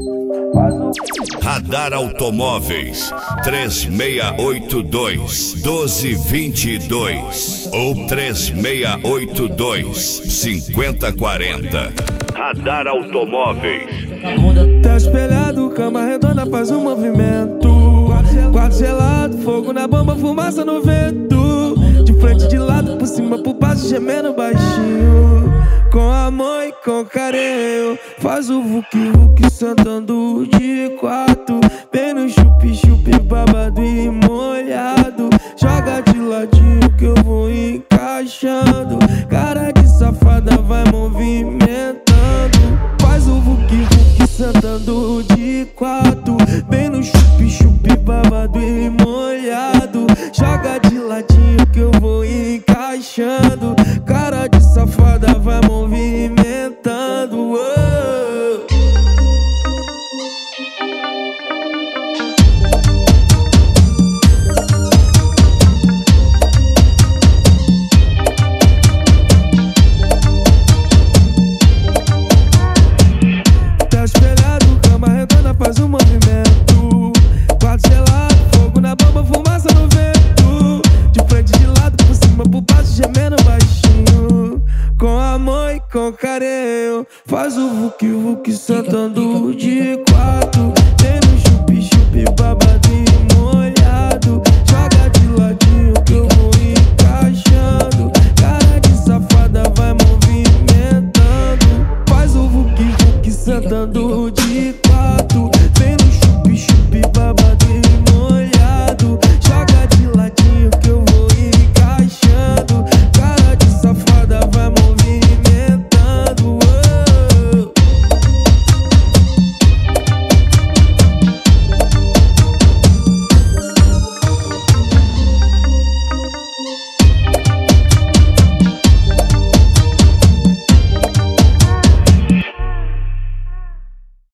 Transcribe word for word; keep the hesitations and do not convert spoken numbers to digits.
Radar Automóveis três seis oito dois, um dois dois dois ou três seis oito dois, cinco zero quatro zero. Radar Automóveis. Tá espelhado, cama redonda faz um movimento. Quarto gelado, fogo na bomba, fumaça no vento. De frente, de lado, por cima, por baixo, gemendo baixinho. Com amor e com carinho, faz o vuki vuki sentando de quatro. Bem no chupi chupi, babado e molhado. Joga de ladinho que eu vou encaixando. Cara de safada vai movimentando. Faz o vuki vuki sentando de quatro. Bem no chupi chupi, babado e molhado. Joga de ladinho que eu vou encaixando. Cara de safada vai movimentando. Oh. Tá espelhado, cama redonda faz um movimento. Quarto gelado, fogo na bomba, fumaça no vento. De frente, de lado, por cima, por baixo, gemendo baixinho. Com amor e com carinho, faz o vuki vuki sentando de quatro. Tem no chupi chupi, babado e molhado. Joga de ladinho que eu vou encaixando. Cara de safada vai movimentando. Faz o vuki vuki sentando de quatro. Tem no chupi chupi, babado e molhado.